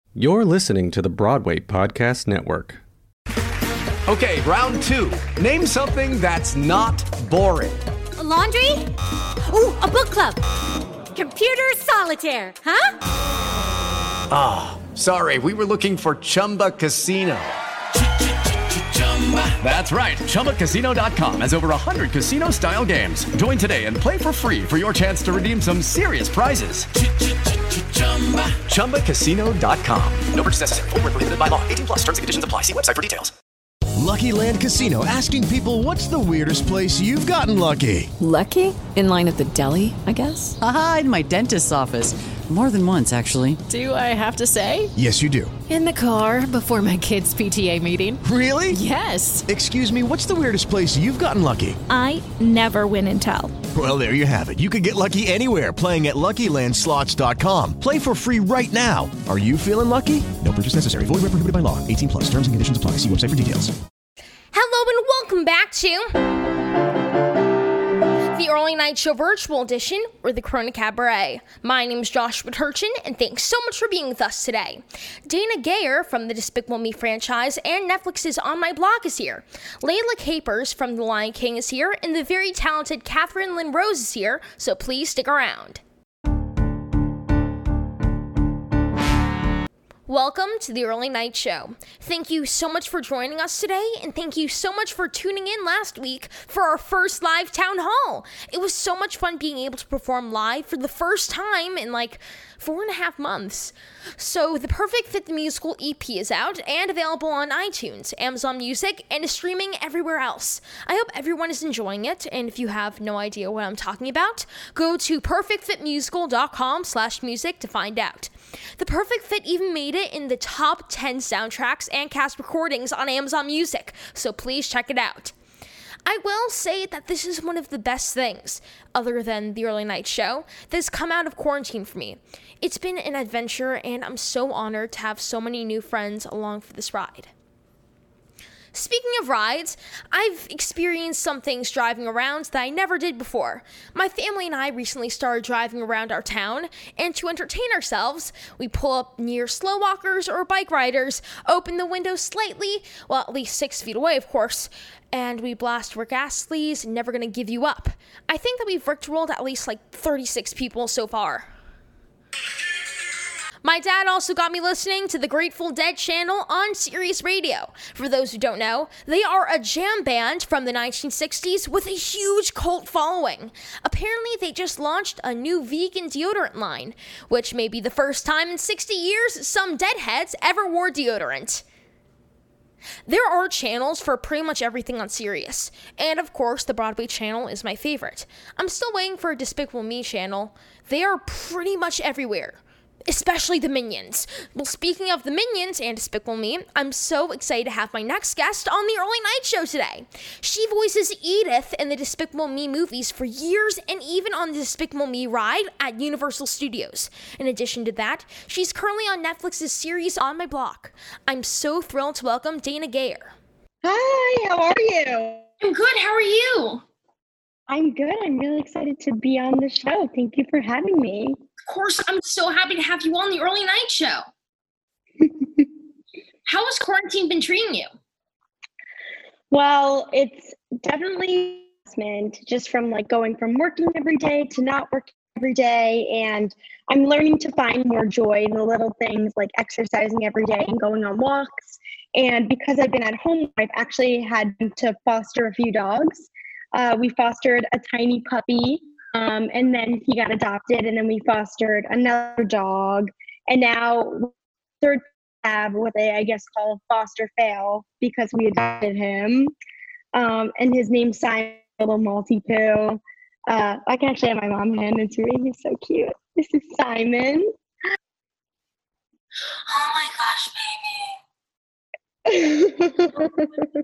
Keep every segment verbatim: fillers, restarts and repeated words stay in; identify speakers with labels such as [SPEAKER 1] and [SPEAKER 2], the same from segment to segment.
[SPEAKER 1] You're listening to the Broadway Podcast Network.
[SPEAKER 2] Okay, round two. Name something that's not boring.
[SPEAKER 3] A laundry? Ooh, a book club. Computer solitaire, huh?
[SPEAKER 2] Ah, oh, sorry, we were looking for Chumba Casino. That's right, Chumba Casino dot com has over one hundred casino-style games. Join today and play for free for your chance to redeem some serious prizes. Chumba Casino dot com. No purchase necessary. Void where prohibited by law. eighteen plus terms and conditions apply. See website for details.
[SPEAKER 4] Lucky Land Casino, asking people, what's the weirdest place you've gotten lucky?
[SPEAKER 5] Lucky? In line at the deli, I guess?
[SPEAKER 6] Aha, in my dentist's office. More than once, actually.
[SPEAKER 5] Do I have to say?
[SPEAKER 4] Yes, you do.
[SPEAKER 5] In the car before my kids' P T A meeting.
[SPEAKER 4] Really?
[SPEAKER 5] Yes.
[SPEAKER 4] Excuse me, what's the weirdest place you've gotten lucky?
[SPEAKER 7] I never win and tell.
[SPEAKER 4] Well, there you have it. You can get lucky anywhere, playing at Lucky Land Slots dot com. Play for free right now. Are you feeling lucky? No purchase necessary. Void where prohibited by law. eighteen plus. Terms and conditions apply. See website for details.
[SPEAKER 8] Hello and welcome back to the Early Night Show Virtual Edition, or the Corona Cabaret. My name is Joshua Turchin, and thanks so much for being with us today. Dana Gayer from the Despicable Me franchise and Netflix's On My Block is here. Layla Capers from The Lion King is here, and the very talented Catherine Lynn Rose is here, so please stick around. Welcome to the Early Night Show. Thank you so much for joining us today, and thank you so much for tuning in last week for our first live town hall. It was so much fun being able to perform live for the first time in like four and a half months. So the Perfect Fit the Musical E P is out and available on iTunes, Amazon Music, and is streaming everywhere else. I hope everyone is enjoying it, and if you have no idea what I'm talking about, go to perfect fit musical dot com slash music to find out. The Perfect Fit even made it in the top ten soundtracks and cast recordings on Amazon Music, so please check it out. I will say that this is one of the best things, other than the Early Night Show, that's come out of quarantine for me. It's been an adventure, and I'm so honored to have so many new friends along for this ride. Speaking of rides, I've experienced some things driving around that I never did before. My family and I recently started driving around our town, and to entertain ourselves, we pull up near slow walkers or bike riders, open the window slightly, well, at least six feet away, of course, and we blast Rick Astley's Never Gonna Give You Up. I think that we've rickrolled at least like thirty-six people so far. My dad also got me listening to the Grateful Dead channel on Sirius Radio. For those who don't know, they are a jam band from the nineteen sixties with a huge cult following. Apparently, they just launched a new vegan deodorant line, which may be the first time in sixty years some deadheads ever wore deodorant. There are channels for pretty much everything on Sirius, and of course the Broadway channel is my favorite. I'm still waiting for a Despicable Me channel. They are pretty much everywhere, especially the Minions. Well, speaking of the Minions and Despicable Me, I'm so excited to have my next guest on the Early Night Show today. She voices Edith in the Despicable Me movies for years and even on the Despicable Me ride at Universal Studios. In addition to that, she's currently on Netflix's series On My Block. I'm so thrilled to welcome Dana Gayer.
[SPEAKER 9] Hi, how are you?
[SPEAKER 8] I'm good, how are you?
[SPEAKER 9] I'm good. I'm really excited to be on the show. Thank you for having me.
[SPEAKER 8] Of course, I'm so happy to have you on the Early Night Show. How has quarantine been treating you?
[SPEAKER 9] Well, it's definitely adjustment, just from like going from working every day to not working every day. And I'm learning to find more joy in the little things like exercising every day and going on walks. And because I've been at home, I've actually had to foster a few dogs. Uh, we fostered a tiny puppy. Um, and then he got adopted, and then we fostered another dog, and now third have what they, I guess, call foster fail because we adopted him. Um, and his name's Simon, little Maltipoo. Uh, I can actually have my mom hand it to me. He's so cute. This is Simon.
[SPEAKER 8] Oh my gosh, baby.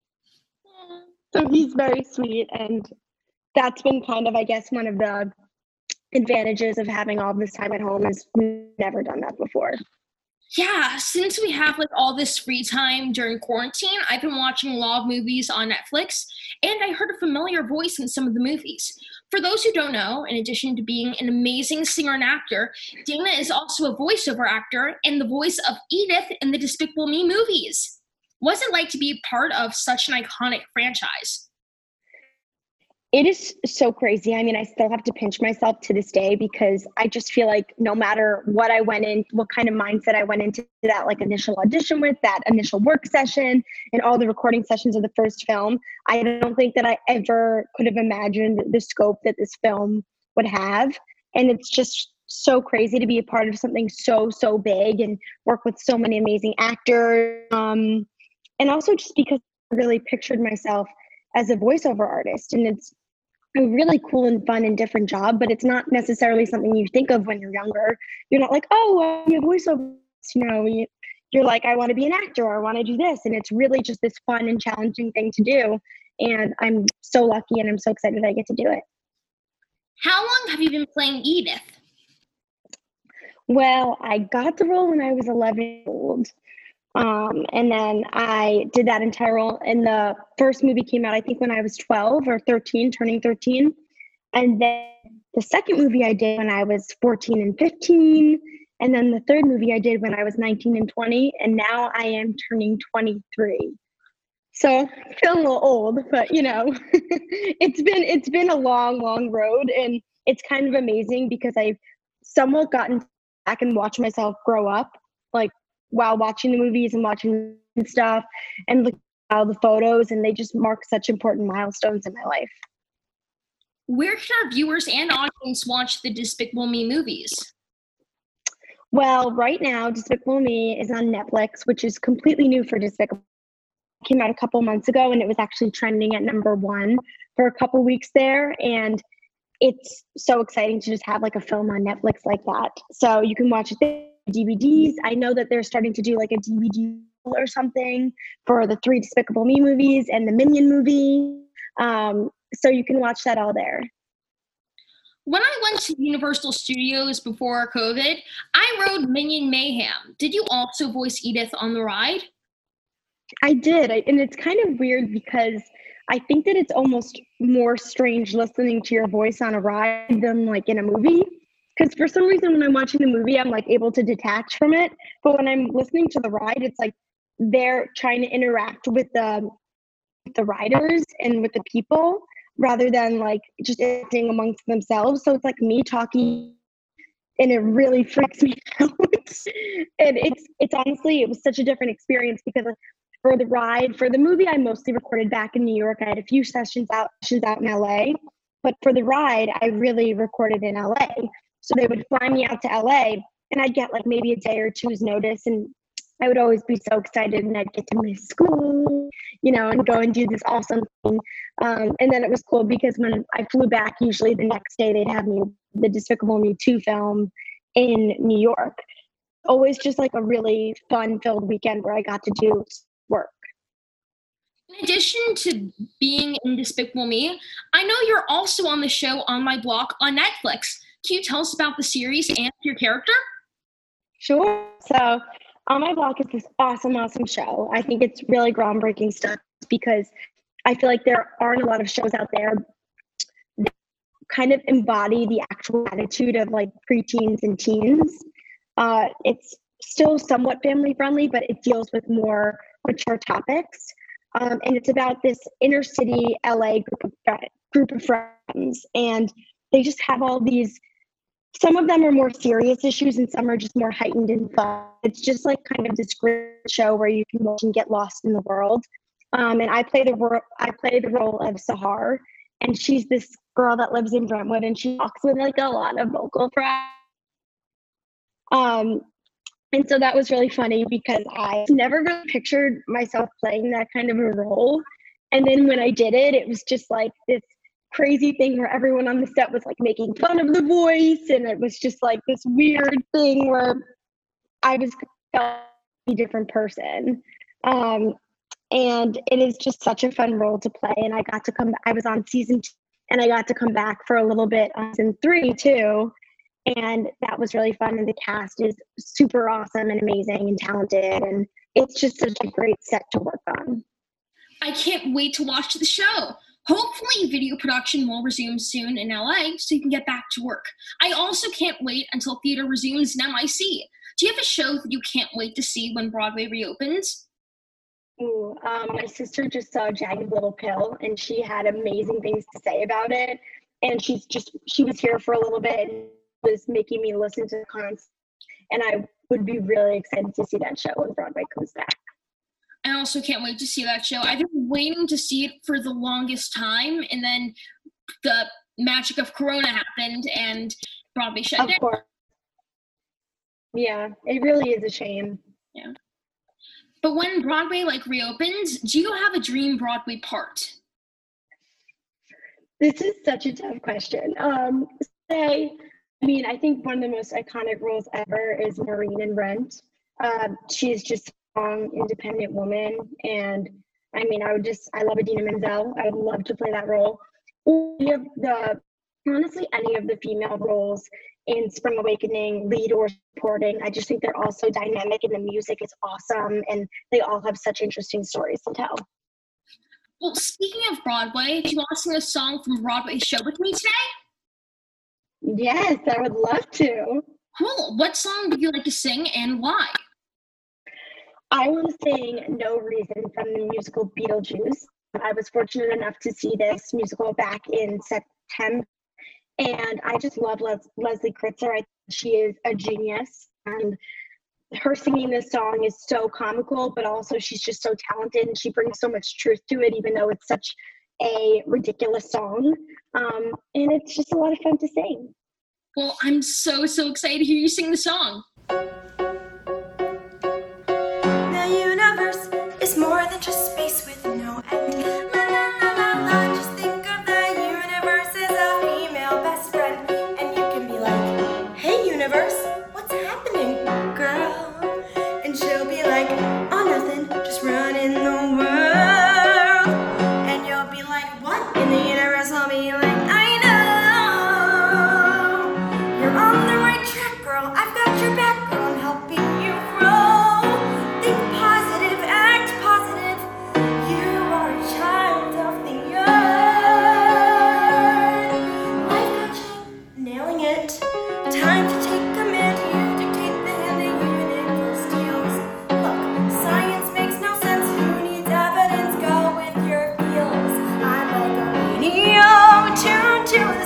[SPEAKER 9] So he's very sweet, and that's been kind of, I guess, one of the advantages of having all this time at home is we've never done that before.
[SPEAKER 8] Yeah, since we have like all this free time during quarantine, I've been watching a lot of movies on Netflix, and I heard a familiar voice in some of the movies. For those who don't know, in addition to being an amazing singer and actor, Dana is also a voiceover actor and the voice of Edith in the Despicable Me movies. What's it like to be part of such an iconic franchise?
[SPEAKER 9] It is so crazy. I mean, I still have to pinch myself to this day because I just feel like no matter what I went in, what kind of mindset I went into that like initial audition with, that initial work session and all the recording sessions of the first film, I don't think that I ever could have imagined the scope that this film would have. And it's just so crazy to be a part of something so, so big and work with so many amazing actors. Um, and also just because I really pictured myself as a voiceover artist, and it's a really cool and fun and different job, but it's not necessarily something you think of when you're younger. You're not like, oh, I'm a voiceover, you know, you, you're like, I want to be an actor, or I want to do this. And it's really just this fun and challenging thing to do. And I'm so lucky and I'm so excited I get to do it.
[SPEAKER 8] How long have you been playing Edith?
[SPEAKER 9] Well, I got the role when I was eleven years old. Um, and then I did that entire role. And the first movie came out, I think, when I was twelve or thirteen, turning thirteen. And then the second movie I did when I was fourteen and fifteen. And then the third movie I did when I was nineteen and twenty. And now I am turning twenty-three. So I feel a little old, but you know, it's been, it's been a long, long road. And it's kind of amazing because I've somewhat gotten back and watched myself grow up, like, while watching the movies and watching stuff and look at all the photos, and they just mark such important milestones in my life.
[SPEAKER 8] Where can our viewers and audience watch the Despicable Me movies?
[SPEAKER 9] Well, right now, Despicable Me is on Netflix, which is completely new for Despicable. It came out a couple months ago, and it was actually trending at number one for a couple weeks there. And it's so exciting to just have like a film on Netflix like that. So you can watch it there. D V Ds. I know that they're starting to do like a D V D or something for the three Despicable Me movies and the Minion movie. Um, so you can watch that all there.
[SPEAKER 8] When I went to Universal Studios before COVID, I rode Minion Mayhem. Did you also voice Edith on the ride?
[SPEAKER 9] I did. I, and it's kind of weird because I think that it's almost more strange listening to your voice on a ride than like in a movie. Because for some reason, when I'm watching the movie, I'm like able to detach from it. But when I'm listening to the ride, it's like they're trying to interact with the the riders and with the people rather than like just acting amongst themselves. So it's like me talking, and it really freaks me out. And it's it's honestly, it was such a different experience because for the ride, for the movie, I mostly recorded back in New York. I had a few sessions out, sessions out in L A. But for the ride, I really recorded in L A. So they would fly me out to L A, and I'd get like maybe a day or two's notice, and I would always be so excited, and I'd get to my school, you know, and go and do this awesome thing. Um, and then it was cool because when I flew back, usually the next day they'd have me the Despicable Me two film in New York. Always just like a really fun-filled weekend where I got to do work.
[SPEAKER 8] In addition to being in Despicable Me, I know you're also on the show On My Block on Netflix. Can you tell us about the series and your character?
[SPEAKER 9] Sure. So On My Block is this awesome, awesome show. I think it's really groundbreaking stuff because I feel like there aren't a lot of shows out there that kind of embody the actual attitude of like preteens and teens. Uh, it's still somewhat family friendly, but it deals with more mature topics. Um, and it's about this inner city L A group of, friends, group of friends. And they just have all these, some of them are more serious issues and some are just more heightened and fun. It's just like kind of this great show where you can watch and get lost in the world. Um, and I play the ro- I play the role of Sahar, and she's this girl that lives in Brentwood, and she talks with like a lot of vocal fry. Um, and so that was really funny because I never really pictured myself playing that kind of a role. And then when I did it, it was just like this crazy thing where everyone on the set was like making fun of the voice, and it was just like this weird thing where I was a different person. Um, and it is just such a fun role to play. And I got to come, I was on season two, and I got to come back for a little bit on season three too. And that was really fun. And the cast is super awesome and amazing and talented. And it's just such a great set to work on.
[SPEAKER 10] I can't wait to watch the show. Hopefully video production will resume soon in L A so you can get back to work. I also can't wait until theater resumes in M I C. Do you have a show that you can't wait to see when Broadway reopens?
[SPEAKER 9] Ooh, um, my sister just saw Jagged Little Pill, and she had amazing things to say about it. And she's just, she was here for a little bit and was making me listen to the concert. And I would be really excited to see that show when Broadway comes back.
[SPEAKER 10] I also can't wait to see that show. I've been waiting to see it for the longest time, and then the magic of Corona happened, and Broadway shut down.
[SPEAKER 9] Of course. Yeah, it really is a shame.
[SPEAKER 10] Yeah. But when Broadway like reopens, do you have a dream Broadway part?
[SPEAKER 9] This is such a tough question. Um, say, I mean, I think one of the most iconic roles ever is Maureen in Rent. Um, she's just a strong, independent woman, and I mean, I would just, I love Idina Menzel. I would love to play that role. Any of the, honestly, any of the female roles in Spring Awakening, lead or supporting, I just think they're all so dynamic, and the music is awesome, and they all have such interesting stories to tell.
[SPEAKER 10] Well, speaking of Broadway, do you want to sing a song from Broadway's show with me today?
[SPEAKER 9] Yes, I would love to.
[SPEAKER 10] Cool. What song would you like to sing and why?
[SPEAKER 9] I want to sing No Reason from the musical Beetlejuice. I was fortunate enough to see this musical back in September, and I just love Les- Leslie Kritzer. I think she is a genius, and her singing this song is so comical, but also she's just so talented, and she brings so much truth to it, even though it's such a ridiculous song. Um, and it's just a lot of fun to sing.
[SPEAKER 10] Well, I'm so, so excited to hear you sing the song.
[SPEAKER 11] The universe is more than just space with no end. La la la la la, just think of the universe as a female best friend. And you can be like, hey universe, what's happening, girl? And she'll be like, oh nothing, just running the world. And you'll be like, what? And the universe will be like, I know. You're on the right track, girl. I've got your back, girl. I'm helping you grow. Think positive, act positive. You are a child of the earth. Life coaching, nailing it. Time to take command. You dictate the hand the universe deals. Look, science makes no sense. Who needs evidence? Go with your feels. I'm like a radio tuned to the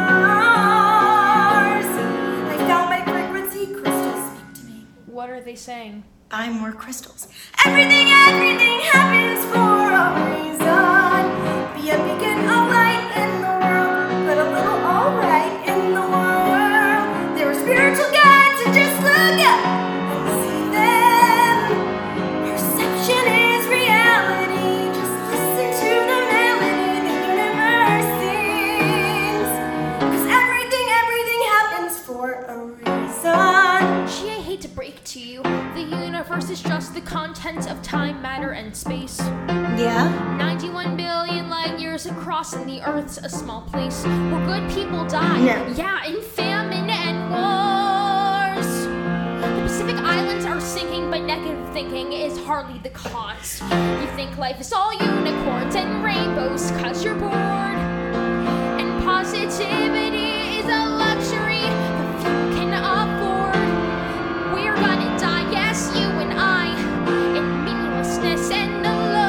[SPEAKER 11] stars. I found my frequency. Crystals speak to me.
[SPEAKER 10] What are they saying?
[SPEAKER 11] Buy more crystals. Everything, everything happens for a reason. Be a beacon of light in the world. Put a little alright in the world. There are spiritual guides, and just look up and see them. Perception is reality. Just listen to the melody the universe sings. 'Cause everything, everything happens for a reason.
[SPEAKER 8] Gee, I hate to break to you, the universe is just the contents of time, matter, and space.
[SPEAKER 11] Yeah?
[SPEAKER 8] ninety-one billion light years across, and the Earth's a small place where good people die.
[SPEAKER 11] No.
[SPEAKER 8] Yeah, in famine and wars. The Pacific Islands are sinking, but negative thinking is hardly the cause. You think life is all unicorns and rainbows 'cause you're bored. And positivity is a luxury the few can afford. We're gonna die, yes, you and I, in meaninglessness and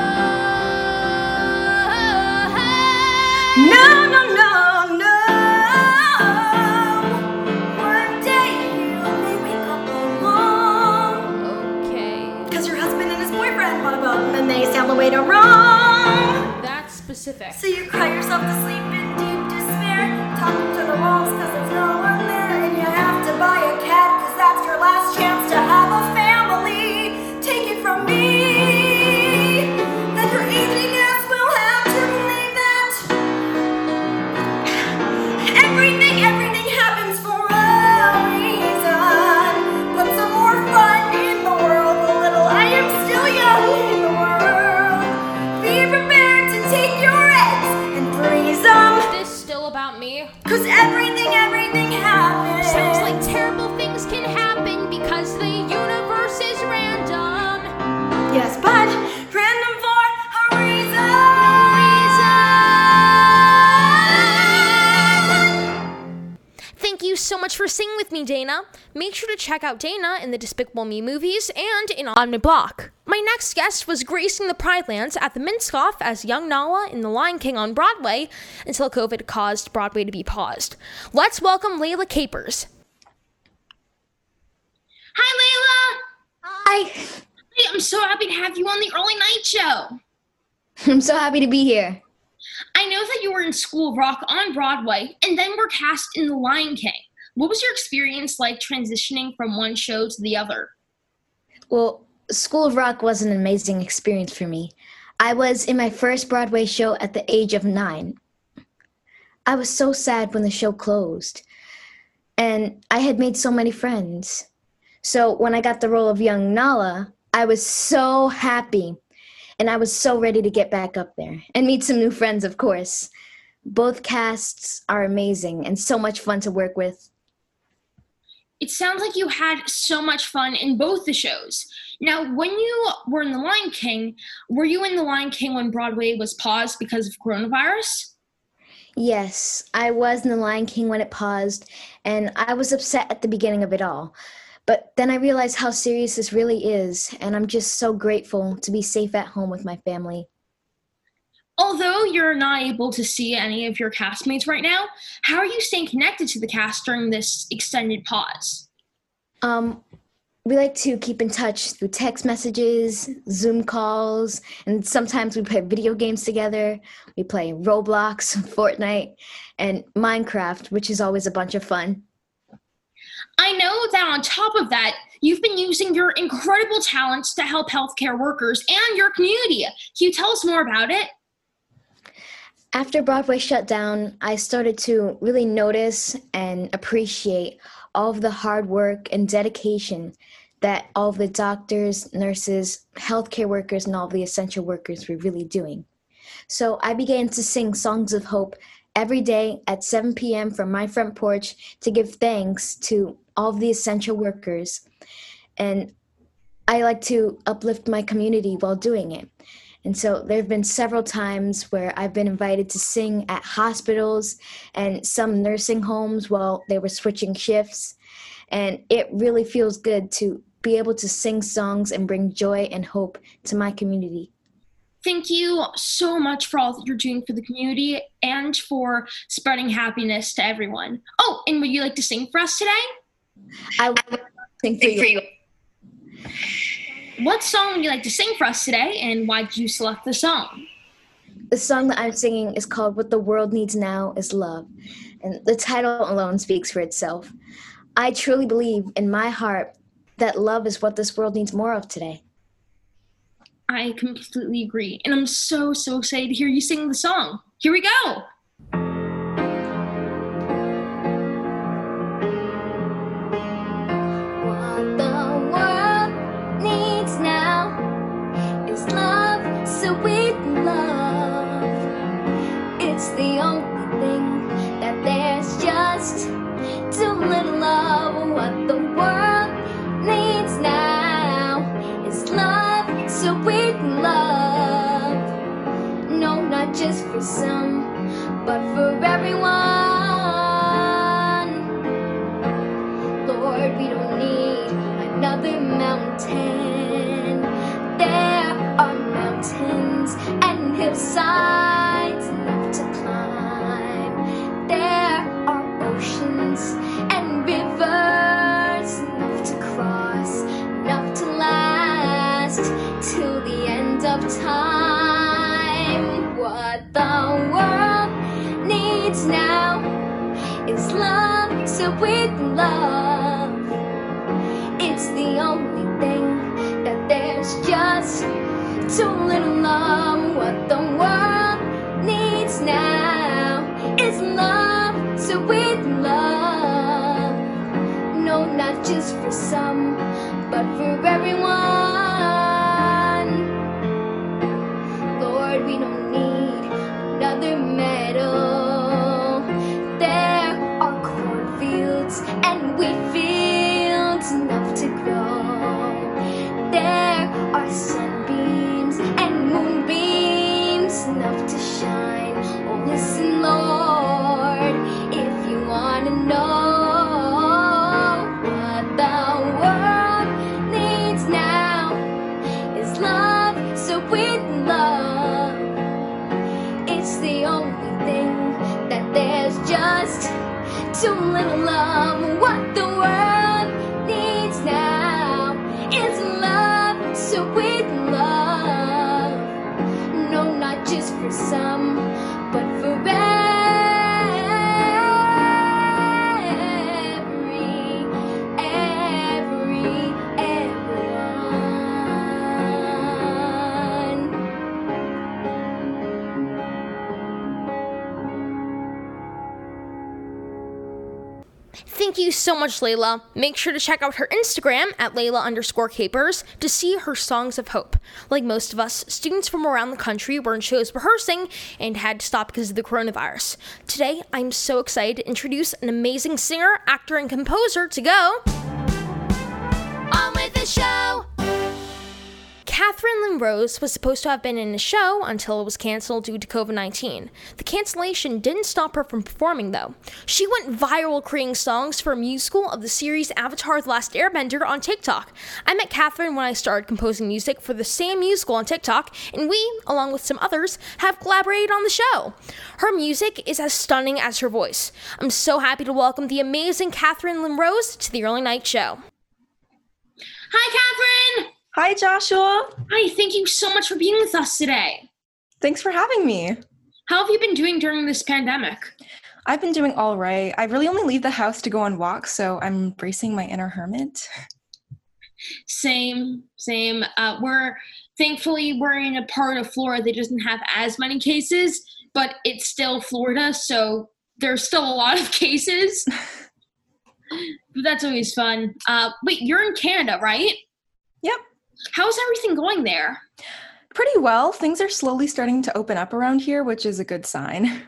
[SPEAKER 8] alone.
[SPEAKER 11] No, no, no, no. One day you may wake up alone.
[SPEAKER 8] Okay,
[SPEAKER 11] 'Cause your husband and his boyfriend bought a boat and then they sailed away to Rome.
[SPEAKER 8] that's specific.
[SPEAKER 11] So you cry yourself to sleep in deep despair, talking to the walls 'cause there's no one there. And you have to buy a cat 'cause that's your last chance to have a family. Take it from me that your aging ass will have to believe that everything, everything happens for a reason. Put some more fun in the world, a little I am still young in the world. Be prepared to take your eggs and freeze them.
[SPEAKER 8] Is this still about me?
[SPEAKER 11] 'Cause everything, everything happens.
[SPEAKER 8] Sounds like me, Dana. Make sure to check out Dana in the Despicable Me movies and in On My Block. My next guest was gracing the Pride Lands at the Minskoff as young Nala in The Lion King on Broadway until COVID caused Broadway to be paused. Let's welcome Layla Capers.
[SPEAKER 10] Hi, Layla!
[SPEAKER 12] Hi!
[SPEAKER 10] Hey, I'm so happy to have you on the Early Night Show.
[SPEAKER 12] I'm so happy to be here.
[SPEAKER 10] I know that you were in School of Rock on Broadway and then were cast in The Lion King. What was your experience like transitioning from one show to the other?
[SPEAKER 12] Well, School of Rock was an amazing experience for me. I was in my first Broadway show at the age of nine. I was so sad when the show closed, and I had made so many friends. So when I got the role of young Nala, I was so happy. And I was so ready to get back up there and meet some new friends, of course. Both casts are amazing and so much fun to work with.
[SPEAKER 10] It sounds like you had so much fun in both the shows. Now, when you were in The Lion King, were you in The Lion King when Broadway was paused because of coronavirus?
[SPEAKER 12] Yes, I was in The Lion King when it paused, and I was upset at the beginning of it all. But then I realized how serious this really is, and I'm just so grateful to be safe at home with my family.
[SPEAKER 10] Although you're not able to see any of your castmates right now, how are you staying connected to the cast during this extended pause?
[SPEAKER 12] Um, we like to keep in touch through text messages, Zoom calls, and sometimes we play video games together. We play Roblox, Fortnite, and Minecraft, which is always a bunch of fun.
[SPEAKER 10] I know that on top of that, you've been using your incredible talents to help healthcare workers and your community. Can you tell us more about it?
[SPEAKER 12] After Broadway shut down, I started to really notice and appreciate all of the hard work and dedication that all of the doctors, nurses, healthcare workers, and all of the essential workers were really doing. So I began to sing songs of hope every day at seven p.m. from my front porch to give thanks to all of the essential workers. And I like to uplift my community while doing it. And so there have been several times where I've been invited to sing at hospitals and some nursing homes while they were switching shifts. And it really feels good to be able to sing songs and bring joy and hope to my community.
[SPEAKER 10] Thank you so much for all that you're doing for the community and for spreading happiness to everyone. Oh, and would you like to sing for us today?
[SPEAKER 12] I would like to sing for you.
[SPEAKER 10] What song would you like to sing for us today, and why did you select the song?
[SPEAKER 12] The song that I'm singing is called What the World Needs Now is Love, and the title alone speaks for itself. I truly believe in my heart that love is what this world needs more of today.
[SPEAKER 10] I completely agree, and I'm so, so excited to hear you sing the song. Here we go!
[SPEAKER 11] What the world needs now is love, sweet love. It's the only thing that there's just too little of. What the world needs now is love, sweet love. No, not just for some, but for everyone. Lord, we don't need another mountain. There are mountains and hillsides enough to climb. There are oceans and rivers enough to cross, enough to last till the end of time. What the world needs now is love, sweet love. It's the only thing that there's just too little of. What the world needs now is love, sweet love. No, not just for some, but for everyone. Lord, we don't need another medal. There are cornfields and wheat fields enough to grow. There are sunbeams and moonbeams enough to shine. Oh, listen, Lord, if you want to know So little love, what the world needs now is love, so with love. No, not just for some, but for every, every, everyone.
[SPEAKER 8] Thank you so much, Layla. Make sure to check out her Instagram at Layla underscore Capers to see her songs of hope. Like most of us, students from around the country were in shows rehearsing and had to stop because of the coronavirus. Today, I'm so excited to introduce an amazing singer, actor, and composer to go on with the show. Catherine Lynn Rose was supposed to have been in the show until it was canceled due to covid nineteen. The cancellation didn't stop her from performing, though. She went viral creating songs for a musical of the series Avatar: The Last Airbender on TikTok. I met Catherine when I started composing music for the same musical on TikTok, and we, along with some others, have collaborated on the show. Her music is as stunning as her voice. I'm so happy to welcome the amazing Catherine Lynn Rose to the Early Night Show.
[SPEAKER 10] Hi, Catherine!
[SPEAKER 13] Hi, Joshua.
[SPEAKER 10] Hi, thank you so much for being with us today.
[SPEAKER 13] Thanks for having me.
[SPEAKER 10] How have you been doing during this pandemic?
[SPEAKER 13] I've been doing all right. I really only leave the house to go on walks, so I'm bracing my inner hermit.
[SPEAKER 10] Same, same. Uh, we're, thankfully, we're in a part of Florida that doesn't have as many cases, but it's still Florida, so there's still a lot of cases. But that's always fun. Uh, wait, you're in Canada, right?
[SPEAKER 13] Yep.
[SPEAKER 10] How's everything going there?
[SPEAKER 13] Pretty well. Things are slowly starting to open up around here, which is a good sign.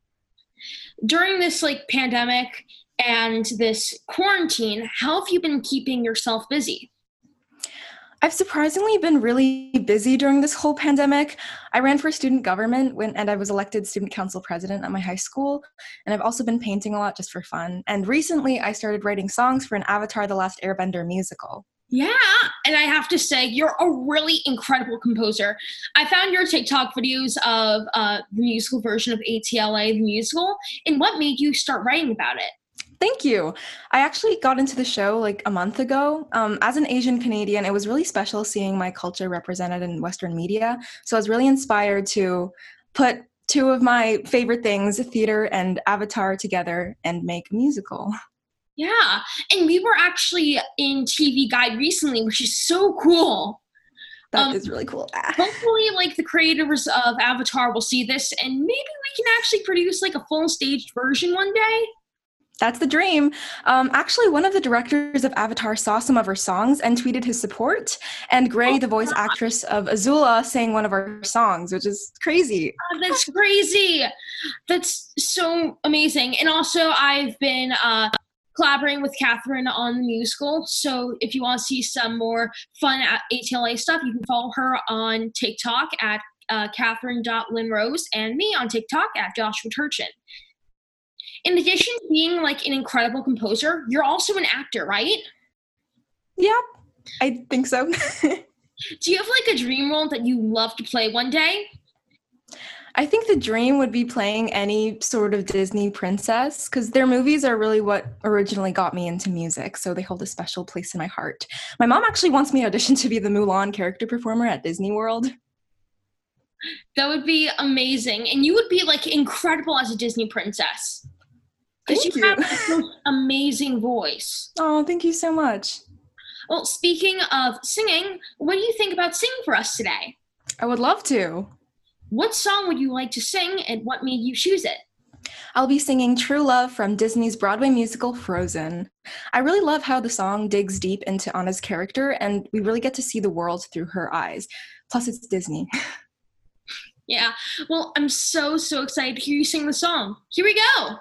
[SPEAKER 10] During this like pandemic and this quarantine, how have you been keeping yourself busy?
[SPEAKER 13] I've surprisingly been really busy during this whole pandemic. I ran for student government when, and I was elected student council president at my high school. And I've also been painting a lot just for fun. And recently I started writing songs for an Avatar: The Last Airbender musical.
[SPEAKER 10] Yeah, and I have to say, you're a really incredible composer. I found your TikTok videos of uh, the musical version of A T L A, the musical, and what made you start writing about it?
[SPEAKER 13] Thank you. I actually got into the show like a month ago. Um, as an Asian Canadian, it was really special seeing my culture represented in Western media. So I was really inspired to put two of my favorite things, theater and Avatar, together and make a musical.
[SPEAKER 10] Yeah, and we were actually in T V Guide recently, which is so cool.
[SPEAKER 13] That
[SPEAKER 10] um,
[SPEAKER 13] is really cool.
[SPEAKER 10] Hopefully, like, the creators of Avatar will see this, and maybe we can actually produce, like, a full staged version one day.
[SPEAKER 13] That's the dream. Um, actually, one of the directors of Avatar saw some of our songs and tweeted his support. And Gray, oh, the voice God. actress of Azula, sang one of our songs, which is crazy.
[SPEAKER 10] Oh, that's crazy. That's so amazing. And also, I've been uh, collaborating with Catherine on the musical. So if you want to see some more fun A T L A stuff, you can follow her on TikTok at uh, catherine dot lynn rose and me on TikTok at Joshua Turchin. In addition to being like an incredible composer, you're also an actor, right?
[SPEAKER 13] Yeah, I think so.
[SPEAKER 10] Do you have like a dream role that you love to play one day?
[SPEAKER 13] I think the dream would be playing any sort of Disney princess, because their movies are really what originally got me into music, so they hold a special place in my heart. My mom actually wants me to audition to be the Mulan character performer at Disney World.
[SPEAKER 10] That would be amazing, and you would be like incredible as a Disney princess. Because you, you have the most amazing voice.
[SPEAKER 13] Oh, thank you so much.
[SPEAKER 10] Well, speaking of singing, what do you think about singing for us today?
[SPEAKER 13] I would love to.
[SPEAKER 10] What song would you like to sing, and what made you choose it?
[SPEAKER 13] I'll be singing True Love from Disney's Broadway musical Frozen. I really love how the song digs deep into Anna's character, and we really get to see the world through her eyes. Plus, it's Disney.
[SPEAKER 10] Yeah, well, I'm so, so excited to hear you sing the song. Here we go.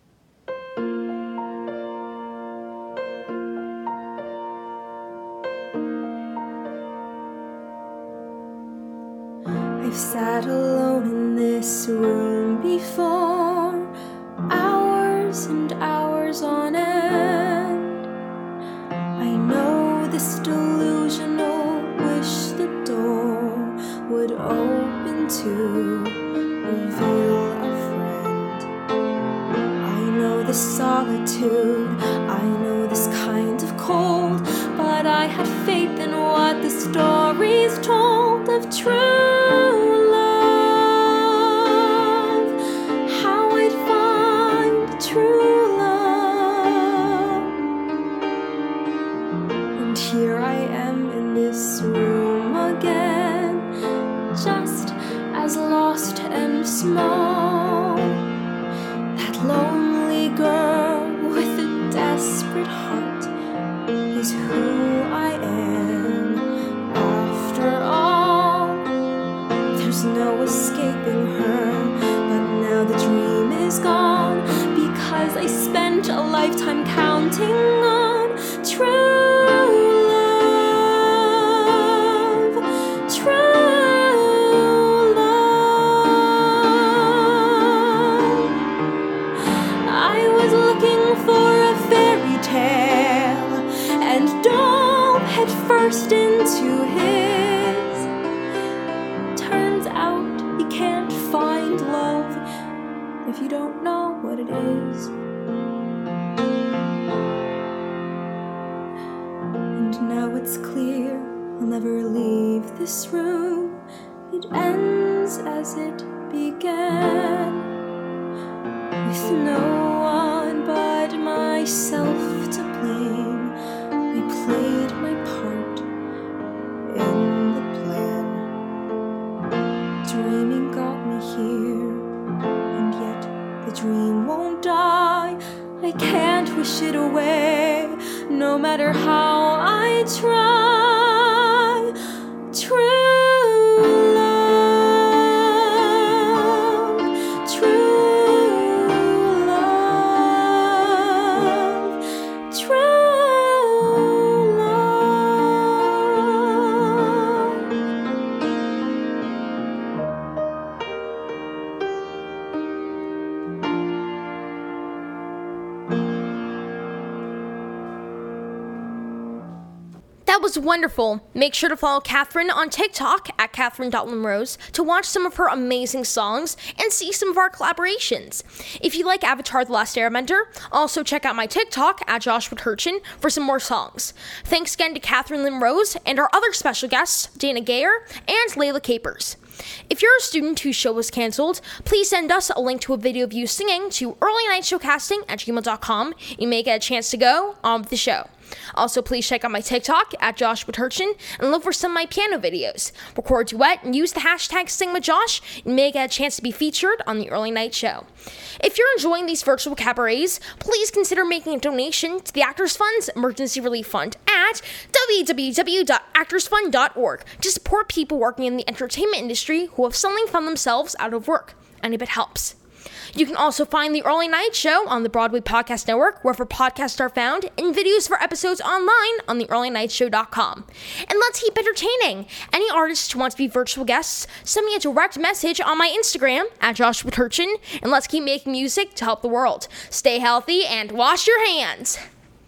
[SPEAKER 11] I've sat alone in this room before, hours and hours on end. I know this delusional wish the door would open to reveal a friend. I know the solitude soon. I know this kind of cold, but I had faith in what the stories told of true love, how I'd find true love. And here I am in this room again, just as lost and small. That lonely girl with a desperate heart is who I am. After all, there's no escaping her. But now the dream is gone, because I spent a lifetime counting on true love, true love. I was looking for a fairy tale and dove head first into his. Turns out you can't find love if you don't know what it is. And now it's clear I'll never leave this room. It ends as it began, with no one but myself to blame. I played my part in the plan. Dreaming got me here, and yet the dream won't die. I can't wish it away, no matter how I try. True love, true love, true love.
[SPEAKER 8] That was wonderful. Make sure to follow Catherine on TikTok at catherine dot limrose to watch some of her amazing songs and see some of our collaborations. If you like Avatar: The Last Airbender, also check out my TikTok at Joshua Turchin for some more songs. Thanks again to Catherine Limrose and our other special guests, Dana Gayer and Layla Capers. If you're a student whose show was canceled, please send us a link to a video of you singing to early night showcasting at gmail dot com. You may get a chance to go on with the show. Also, please check out my TikTok at Joshua Turchin and look for some of my piano videos. Record a duet and use the hashtag SingWithJosh. You may get a chance to be featured on the Early Night Show. If you're enjoying these virtual cabarets, please consider making a donation to the Actors Fund's Emergency Relief Fund at w w w dot actors fund dot org to support people working in the entertainment industry who have suddenly found themselves out of work. And if it helps. You can also find The Early Night Show on the Broadway Podcast Network, wherever podcasts are found, and videos for episodes online on the early night show dot com. And let's keep entertaining. Any artists who want to be virtual guests, send me a direct message on my Instagram at Joshua Turchin, and let's keep making music to help the world. Stay healthy and wash your hands.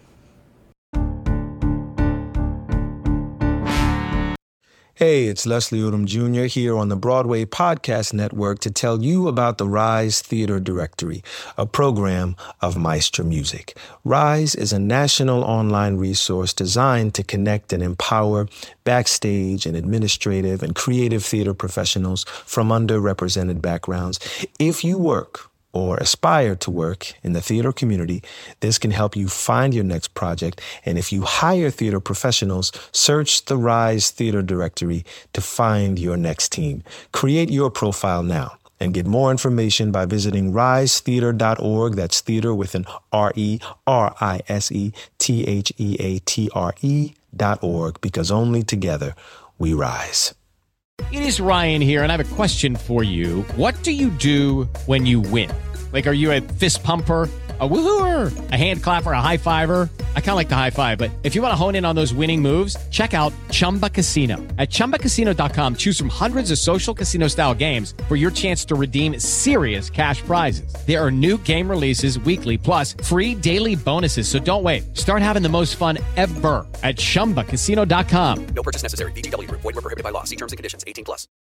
[SPEAKER 14] Hey, it's Leslie Odom Junior here on the Broadway Podcast Network to tell you about the Rise Theater Directory, a program of Maestra Music. Rise is a national online resource designed to connect and empower backstage and administrative and creative theater professionals from underrepresented backgrounds. If you work or aspire to work in the theater community, this can help you find your next project. And if you hire theater professionals, search the Rise Theater Directory to find your next team. Create your profile now and get more information by visiting rise theater dot org. That's theater with an R E, R I S E, T H E A T R E dot org, because only together we rise.
[SPEAKER 15] It is Ryan here, and I have a question for you. What do you do when you win? Like, are you a fist pumper, a woo-hooer, a hand clapper, a high-fiver? I kind of like the high-five, but if you want to hone in on those winning moves, check out Chumba Casino. At chumba casino dot com, choose from hundreds of social casino-style games for your chance to redeem serious cash prizes. There are new game releases weekly, plus free daily bonuses, so don't wait. Start having the most fun ever at chumba casino dot com.
[SPEAKER 16] No purchase necessary. V G W Group. Void where prohibited by law. See terms and conditions. eighteen plus.